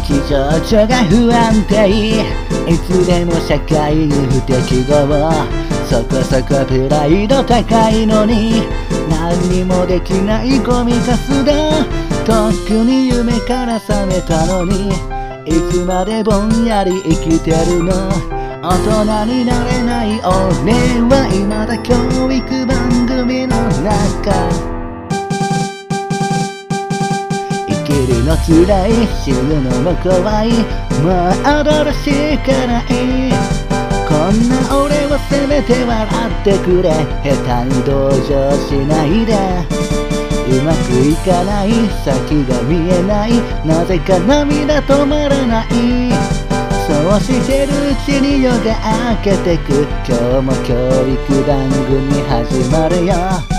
気情緒が不安定、いつでも社会に不適合、そこそこプライド高いのに何にもできないゴミカスだ。とっくに夢から覚めたのにいつまでぼんやり生きてるの。大人になれない俺は未だ教育番組の中。生きるの辛い、死ぬのも怖い、もう踊るしかない。こんな俺をせめて笑ってくれ、下手に同情しないで。うまくいかない、先が見えない、なぜか涙止まらない。そうしてるうちに夜が明けてく、今日も教育番組始まるよ。